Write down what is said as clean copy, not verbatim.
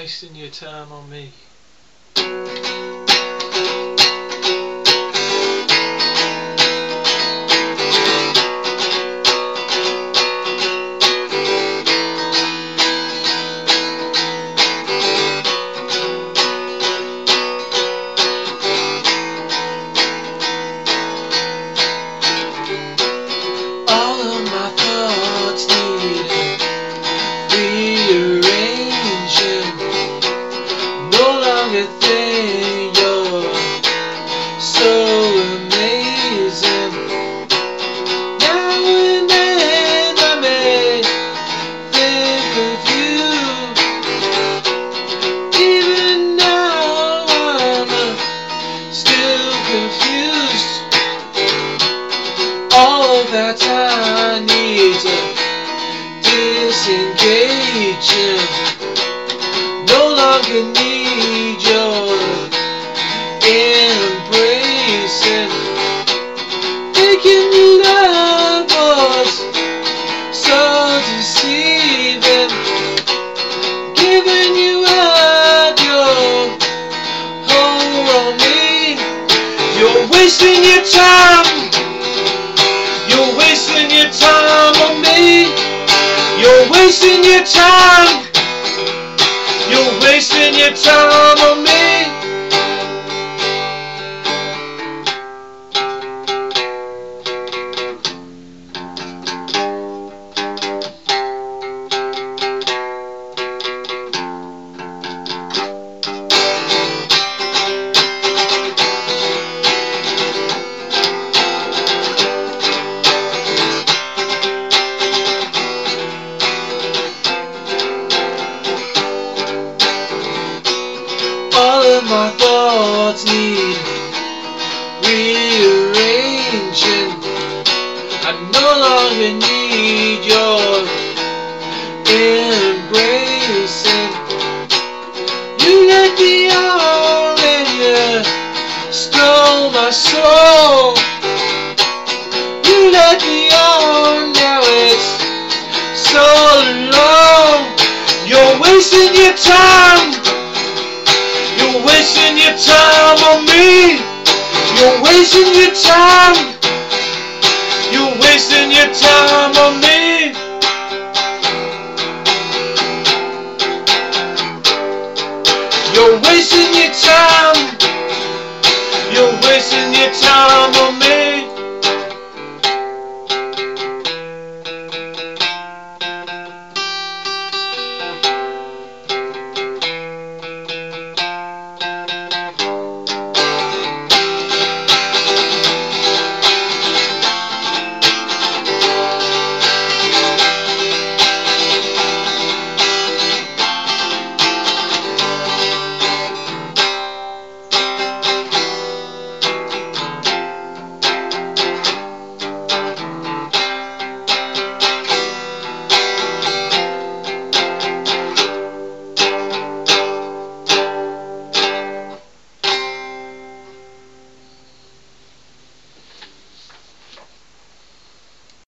wasting your time on me. All of my thoughts need rearranging. No longer think you're so amazing. Now and then I may think of you. Even now I'm still confused. All that I need to disengaging. No longer need your embracing. Thinking love was so deceiving. Giving you up your whole on me. You're wasting your time. You're wasting your time on me. You're wasting your time. You're wasting your time on me. All of my thoughts need rearranging. I no longer need your embracing. You let me on and you stole my soul. You let me on, now it's so long. You're wasting your time. You're wasting your time on me. You're wasting your time. You're wasting your time on me. You're wasting your time. You're wasting your time on me.